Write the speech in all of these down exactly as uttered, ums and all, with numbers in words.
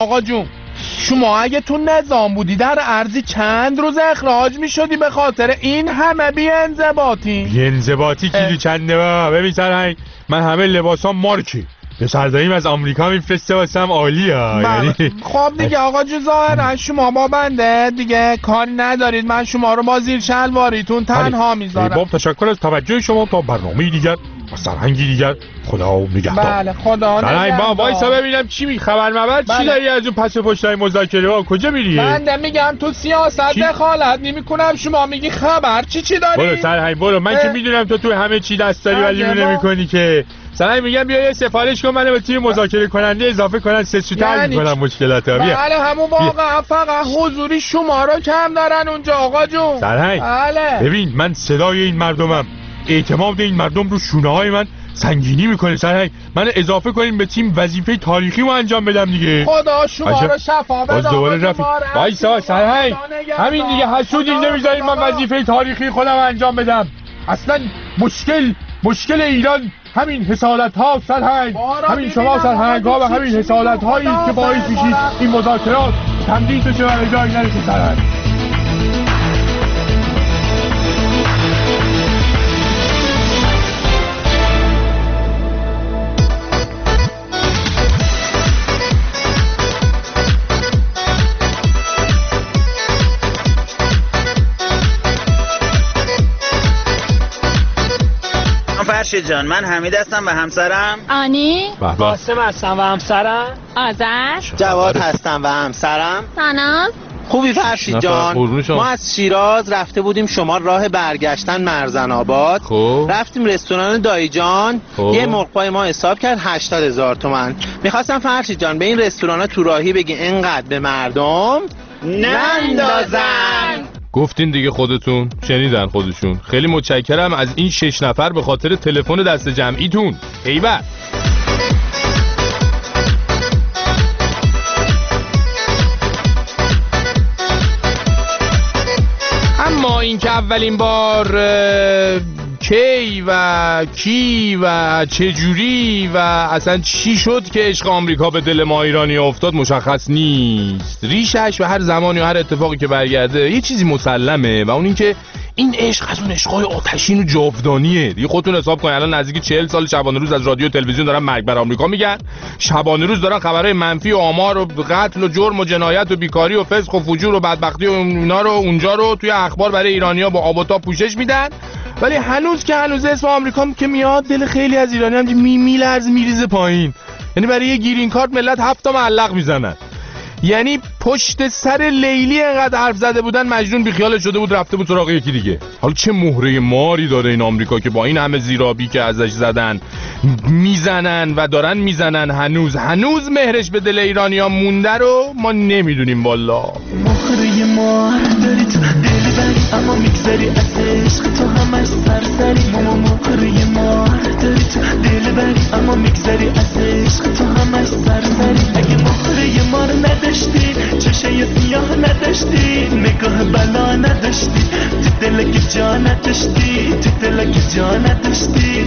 آقا جون شما اگه تو نظام بودی در ارزی چند روز اخراج می شدی به خاطر این همه بی‌انضباطی؟ بی‌انضباطی کیلو چنده با؟ ببین سرهنگ من همه لباسام مارکی به سرداریم از آمریکا میفرسته واسم عالیه یعنی. خب دیگه آقا جو ظاهرا شما با بنده دیگه کاری ندارید، من شما رو با زیر شلواریتون تنها میذارم. باب تشکر از توجه شما، تا برنامه دیگر و سرهنگی دیگر خدا نگهدار. بله خدا نگهدار. با وایسا ببینم چی می خبر مبر چی داری از اون پس پشتای مذاکره ها کجا میری؟ بنده میگم تو سیاست دخالت نمیکنم، شما میگی خبر چی چی داری؟ برو سرهنگ برو، من که میدونم تو تو همه چی دست داری ولی نمیکنی که. سلام میگم بیا یه سفارش کن منو به تیم مذاکره کننده اضافه کنن سه سوتر یعنی میکنم مشکلاتو. بیا بله همون واقعا فقط حضوری شما رو کم دارن اونجا آقا جون. سلام بله ببین من صدای این مردمم، اعتماد این مردم رو شونه های من سنگینی میکنه. سرهنگ من اضافه کنین به تیم وظیفه تاریخی ما انجام بدم دیگه. خدا شما رو شفا بده. باز دوباره رفت وایسا سرهنگ همین دیگه حسودی نمیذارین من وظیفه تاریخی خودم انجام بدم. اصلا مشکل مشکل ایران همین حسادت ها سرهنگ، همین شما سرهنگ ها و همین حسادت هایی که باعث میشید این مذاکرات تمدید بشه و جایی نرسه سرهنگ. فرشید جان من حمید هستم و همسرم آنی، قاسم هستم و همسرم آذر، جواد هستم و همسرم ساناز. خوبی فرشید جان؟ ما از شیراز رفته بودیم شما راه برگشتن مرزن آباد. خوب. رفتیم رستوران دایی جان. یه مرغ‌پای ما حساب کرد هشتاد هزار تومان. میخواستم فرشید جان به این رستوران تو راهی بگی اینقدر به مردم نندازن. گفتین دیگه خودتون شنیدن خودشون. خیلی متشکرم از این شش نفر به خاطر تلفن دست جمعیتون. ایول. اما این که اولین بار کی و کی و چجوری و اصلا چی شد که عشق آمریکا به دل ما ایرانی افتاد مشخص نیست. ریشش و هر زمانی و هر اتفاقی که برگرده یه چیزی مسلمه و اون این که این عشق از اون عشقای آتشین و جاودانیه. دیگه خودتون حساب کنید الان نزدیک چهل سال شبانه روز از رادیو و تلویزیون دارن مرگ بر آمریکا میگن، شبانه روز دارن خبرهای منفی و آمار و قتل و جرم و جنایت و بیکاری و فسق و فجور و بدبختی و اینا رو اونجا رو توی اخبار برای ایرانی‌ها با آب و تاب پوشش میدن. ولی هنوز که هنوز اسم آمریکا که میاد دل خیلی از ایرانی‌ها هم می میلرز میریزه پایین. یعنی برای یه گرین کارت ملت هفت تا معلق میزنن. یعنی پشت سر لیلی انقدر حرف زده بودن مجنون بیخیال شده بود رفته بود سراغ یکی دیگه. حالا چه مهره ماری داره این آمریکا که با این همه زیرابی که ازش زدن میزنن و دارن میزنن هنوز هنوز مهرش به دل ایرانی‌ها مونده رو ما نمیدونیم والا. مهره مار داری تو دل بری اما میگذری از عشق تو همش سرسری. ماما مهره مار داری تو دل بری اما میگذری از عشق تو همش سرسری. اگه مهره مار نداشتی چشای سیاه نداشتی نگاه بلا نداشتی تو دل که جا نداشتی تو دل که جا نداشتی.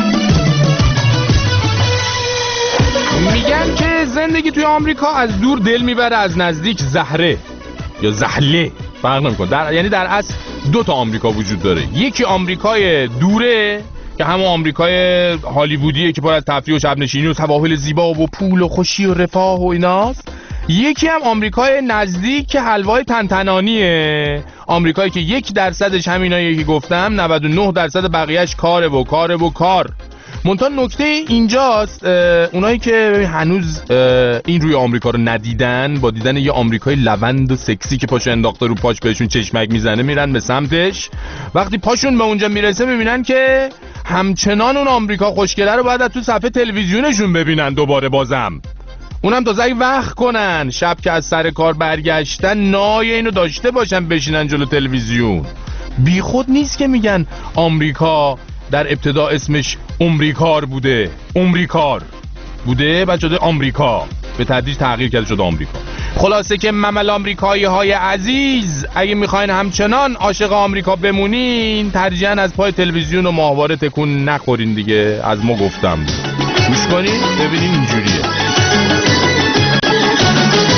میگن که زندگی توی آمریکا از دور دل میبره از نزدیک زهره یا زحله فرق نمیکنه. در یعنی در اصل دو تا آمریکا وجود داره. یکی آمریکای دوره که همون آمریکای هالیوودیه که پر از تفریح و شب نشینی و سواحل زیبا و پول و خوشی و رفاه و ایناست. یکی هم آمریکای نزدیک که حلوای تنتنانیه، آمریکایی که یک درصدش همینایی که گفتم، نود و نه درصد بقیهش کاره و کاره و کار. منتها نکته اینجاست اونایی که هنوز این روی آمریکا رو ندیدن با دیدن یه آمریکای لوند و سکسی که پاشو انداخته رو پاش بهشون چشمک میزنه میرن به سمتش. وقتی پاشون به اونجا میرسه میبینن که همچنان اون آمریکا خوشگله رو باید تو صفحه تلویزیونشون ببینن دوباره بازم. اونم تازه اگه وقت کنن شب که از سر کار برگشتن نای اینو داشته باشن بشینن جلو تلویزیون. بی خود نیست که میگن آمریکا در ابتدا اسمش امریکار بوده، امریکار بوده بعد شده آمریکا، به تدریج تغییر کرده شده آمریکا. خلاصه که ممل آمریکایی های عزیز اگه میخواین همچنان عاشق آمریکا بمونین ترجیحاً از پای تلویزیون و ماهواره تکون نخورین دیگه. از ما گفتم گوش کنین ببینین اینجوریه.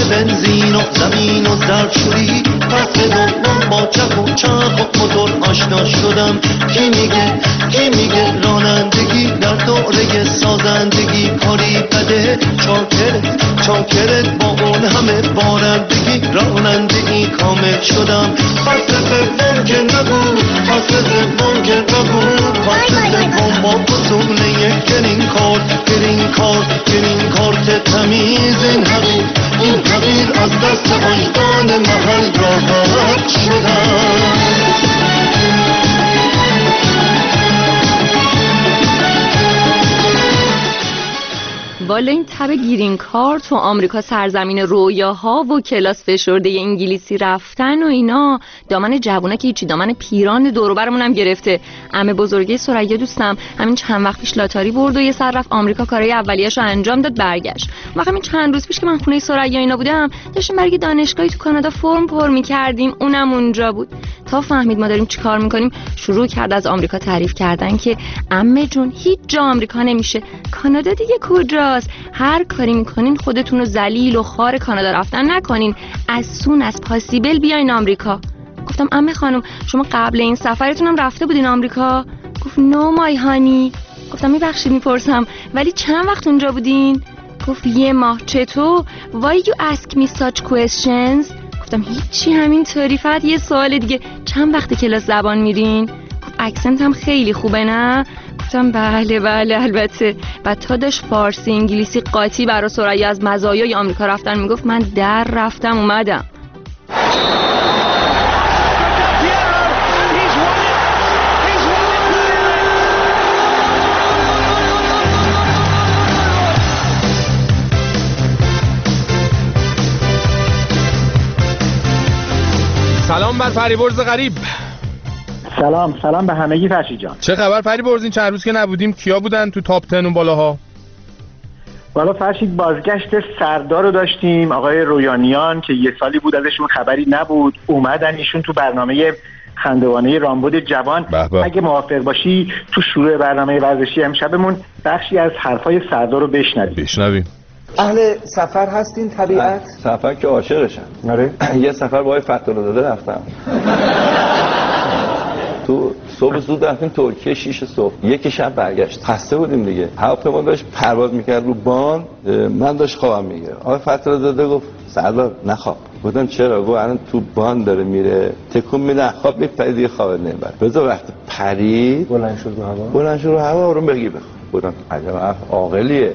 بنزین و زمین و ظرفشویی پس دوم با چپ و چرخ و موتور آشنا شدم. کی میگه کی میگه رانندگی در دوره سازندگی کاری بده؟ چاکرت چاکرت با اون همه بارندگی رانندگی کامل شدم. پس دوم که نگو پس دوم که نگو پس دوم با پسونه گرین کارت گرین کارت گرین کارت تمیز این حقیر این حقیر از دست آجدان محل راحت شدم. والا این تب گرین کارت و آمریکا سرزمین رویاها و کلاس فشرده انگلیسی رفتن و اینا دامن جوونه که هیچی، دامن پیران دور و برمون هم گرفته. عمه بزرگه ثریا دوستم همین چند وقت پیش لاتاری برد و یه سر رفت آمریکا کارهای اولیه‌شو انجام داد برگشت. وقتی همین چند روز پیش که من خونه ثریا اینا بودم داشتیم برای دانشگاهی تو کانادا فرم پر می‌کردیم، اونم اونجا بود. تا فهمید ما داریم چیکار می‌کنیم شروع کرد از آمریکا تعریف کردن که عمه جون هیچ جا آمریکا نمیشه، کانادا دیگه کجا؟ هر کاری میکنین خودتون رو ذلیل و خار کانادا رفتن نکنین، از سون از پاسیبل بیاین آمریکا. گفتم عمه خانم شما قبل این سفرتون هم رفته بودین آمریکا؟ گفت نو مای هانی. گفتم میبخشید میپرسم ولی چند وقت اونجا بودین؟ گفت یه ماه. چطور؟ why you ask me such questions؟ گفتم هیچی همینطوری. فقط یه سوال دیگه، چند وقت کلاس زبان میرین؟ گفت اکسنت هم خیلی خوبه نه؟ گفتم بله بله البته. بعد تا داشت فارسی انگلیسی قاطی برای ثریا از مزایای آمریکا رفتن میگفت من در رفتم اومدم. سلام بر فریبرز غریب. سلام سلام به همگی فرشید جان. چه خبر فریبرز؟ این چند روز که نبودیم کیا بودن تو تاپ ده اون بالاها؟ بالا فرشید بازگشت سردار رو داشتیم، آقای رویانیان که یه سالی بود ازشون خبری نبود، اومدن ایشون تو برنامه خندوانه رامبد جوان. بحبه. اگه موافق باشی تو شروع برنامه ورزشی امشبمون بخشی از حرفای سردار رو بشنویم. بشنویم. اهل سفر هستین طبیعت؟ سفر که عاشقشم. آره. یه سفر با آقای فتح‌الله رفتم. تو صبح زود رفتیم ترکیه شیش صبح، یک شب برگشت. خسته بودیم دیگه. هواپیما داشت پرواز میکرد رو بان، من داشت خوابم میگیره. آقای فتح‌الله گفت سردار نخواب. گفتم چرا؟ گفت الان تو بان داره میره تکون میده خواب میپره دیگه خواب نمیبره. بذار وقتی پرید بلند شد رو هوا بلند شد رو هوا آروم بگی بخواب. بودم عجب عاقلیه.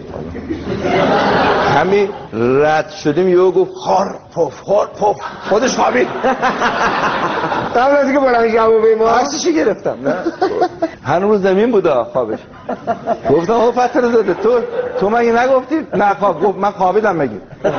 همین رد شدیم یهو گفت خار پف خار پف خودش خوابید. قبل از اینکه بلند جواب ما عکسش گرفتم. نه هنوز زمین بود خوابش. گفتم آقا فتح‌الله تو تو مگه نگفتی نه خواب؟ گفت من خوابیدم مگه.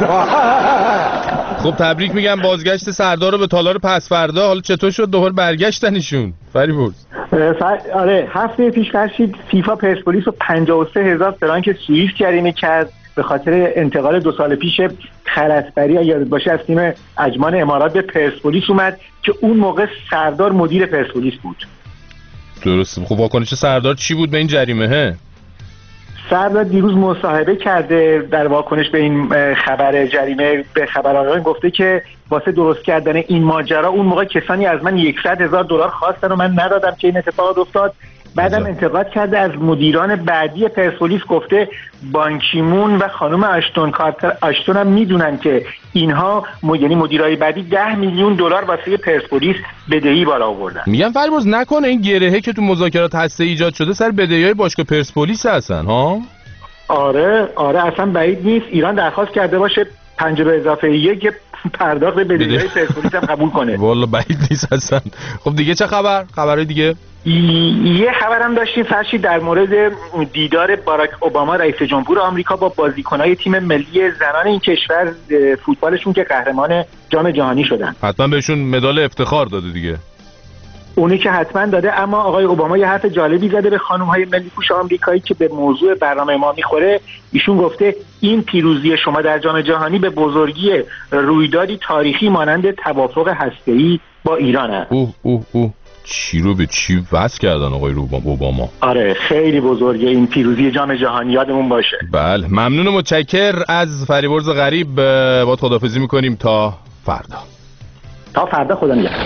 خب تبریک میگم بازگشت سردار رو به تالار پس فردا. حالا چطور شد دوباره برگشتنشون فریبرز؟ فر... آره هفته پیش فرشید فیفا پرسپولیس رو پنجاه و سه هزار فرانک سوئیس جریمه کرد به خاطر انتقال دو سال پیش خلطبری. اگه یادت باشه از تیم اجمان امارات به پرسپولیس اومد که اون موقع سردار مدیر پرسپولیس بود. درسته. خب واکنش سردار چی بود به این جریمه؟ سردار دیروز مصاحبه کرده در واکنش به این خبر جریمه به خبرنگاران گفته که واسه درست کردن این ماجرا اون موقع کسانی از من صد هزار دلار خواستن و من ندادم که این اتفاق افتاد. بعدم انتقاد کرده از مدیران بعدی پرسپولیس، گفته بانکیمون و خانم آشتون کارتر آشتون هم میدونن که اینها م... یعنی مدیرای بعدی ده میلیون دلار واسه پرسپولیس بدهی بالا آوردن. میگم فریبرز نکنه این گرهه که تو مذاکرات هسته ایجاد شده سر بدهیای باشگاه پرسپولیس هستن ها؟ آره آره اصلا بعید نیست ایران درخواست کرده باشه پنجاه به اضافه یک پرداخت بدهیای پرسپولیس هم قبول کنه. والله بعید نیست اصلا. خب دیگه چه خبر؟ خبرای دیگه؟ یه خبرم داشتیم فرشید در مورد دیدار باراک اوباما رئیس جمهور آمریکا با بازیکنای تیم ملی زنان این کشور فوتبالشون که قهرمان جام جهانی شدن. حتما بهشون مدال افتخار داده دیگه. اونی که حتما داده، اما آقای اوباما یه حرف جالبی زده به خانم‌های ملی پوش آمریکایی که به موضوع برنامه ما میخوره. ایشون گفته این پیروزی شما در جام جهانی به بزرگی رویدادی تاریخی مانند توافق هسته‌ای با ایران است. اوه اوه اوه چی رو به چی وصل کردن آقای اوباما. آره خیلی بزرگه این پیروزی جام جهانی، یادمون باشه. بله ممنون و متشکر از فریبرز غریب. با خداحافظی میکنیم تا فردا. تا فردا، خدا نگهدار.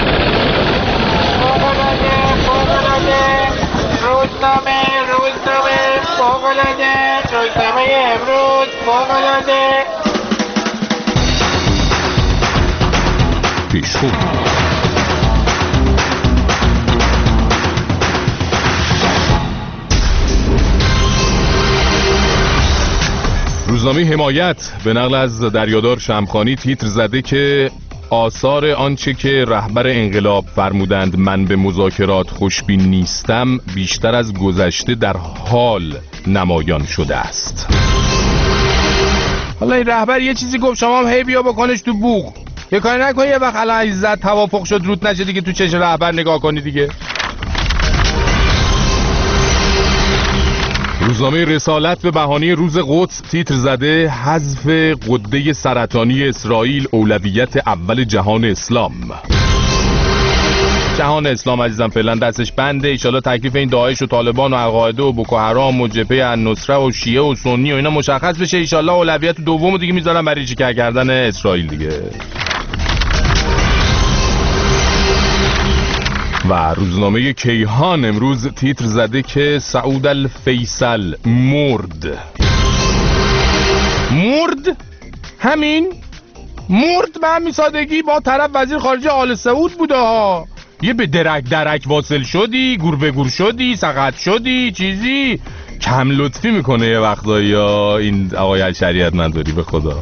روزنامه روزنامه فوق‌العاده، روزنامه امروز فوق‌العاده. پیشخوب روزنامه حمایت به نقل از دریادار شمخانی تیتر زده که آثار آنچه که رهبر انقلاب فرمودند من به مذاکرات خوشبین نیستم بیشتر از گذشته در حال نمایان شده است. حالا این رهبر یه چیزی گفت شما هم هی بیا بکنش تو بوق. یه کاری نکن یه وقت الان عزت توافق شد رود نشه دیگه تو چش رهبر نگاه کنی دیگه. روزنامه رسالت به بهانه روز قدس تیتر زده حذف غده سرطانی اسرائیل اولویت اول جهان اسلام. جهان اسلام عزیزم فعلا دستش بنده، ایشالا تکلیف این داعش و طالبان و القاعده و بوکو حرام و جبهه النصره و شیعه و سنی و اینا مشخص بشه، ایشالا اولویت دوم دیگه میذارن برای چیکار کردن اسرائیل دیگه. و روزنامه کیهان امروز تیتر زده که سعود الفیصل مرد. مرد؟ همین؟ مرد به همین سادگی؟ با طرف وزیر خارجه آل سعود بوده ها. یه به درک درک واصل شدی، گور به گور شدی، سقط شدی، چیزی کم لطفی میکنه یه وقتایی یا این آقای شریعت منداری به خدا.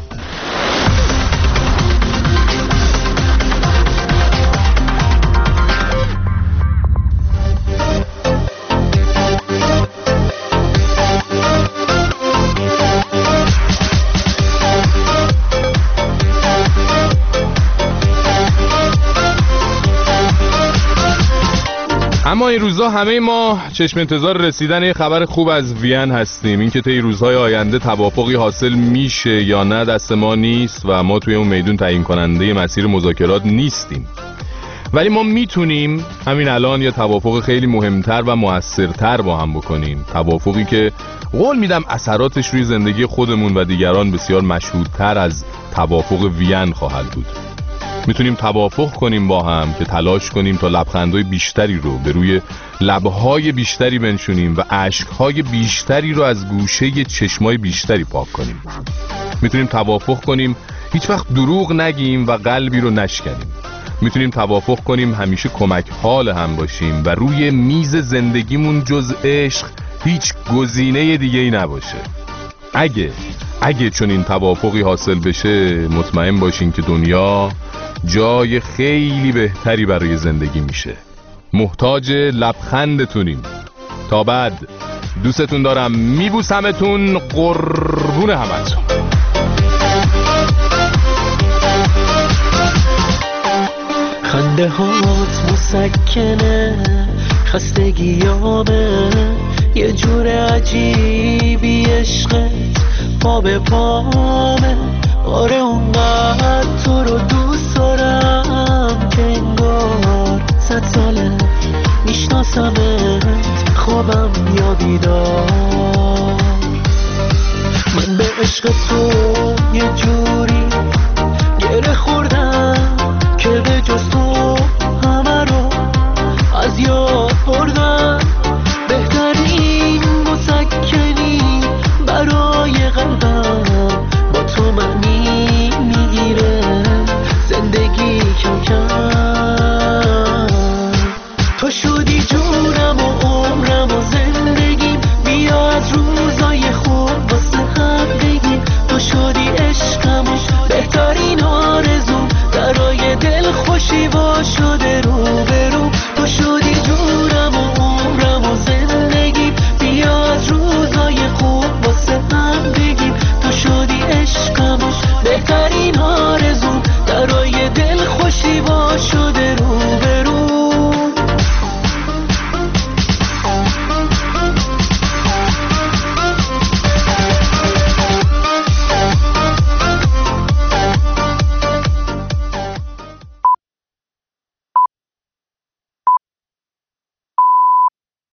اما این روزها همه ما چشم انتظار رسیدن یه خبر خوب از وین هستیم. اینکه طی روزهای آینده توافقی حاصل میشه یا نه دست ما نیست و ما توی اون میدون تعیین کننده مسیر مذاکرات نیستیم، ولی ما میتونیم همین الان یه توافق خیلی مهمتر و موثرتر با هم بکنیم. توافقی که قول میدم اثراتش روی زندگی خودمون و دیگران بسیار مشهودتر از توافق وین خواهد بود. میتونیم توافق کنیم با هم که تلاش کنیم تا لبخندهای بیشتری رو به روی لبهای بیشتری بنشونیم و اشکهای بیشتری رو از گوشه چشمای بیشتری پاک کنیم. میتونیم توافق کنیم هیچ وقت دروغ نگیم و قلبی رو نشکنیم. میتونیم توافق کنیم همیشه کمک حال هم باشیم و روی میز زندگیمون جز عشق هیچ گزینه دیگه ای نباشه. اگه اگه چون این توافقی حاصل بشه مطمئن باشین که دنیا جای خیلی بهتری برای زندگی میشه. محتاج لبخندتونیم. تا بعد دوستتون دارم، میبوسمتون، قربون همتون. خنده هات مسکنه، خستگیامه، یه جور عجیبی عشقت پا به پامه. آره اونقدر تو رو دوست دارم که انگار صد ساله میشناسمت، خوابم یا بیدار. من به عشق تو